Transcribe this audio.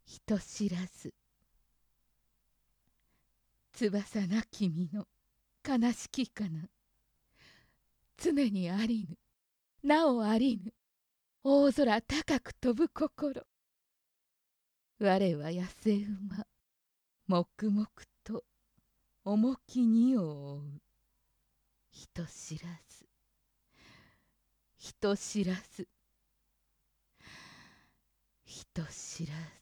人知らず。翼なき身の悲しきかな。常にありぬ、なおありぬ、大空高く飛ぶ心。我は野生馬、黙々と重き荷を追う。人知らず、人知らず、人知らず。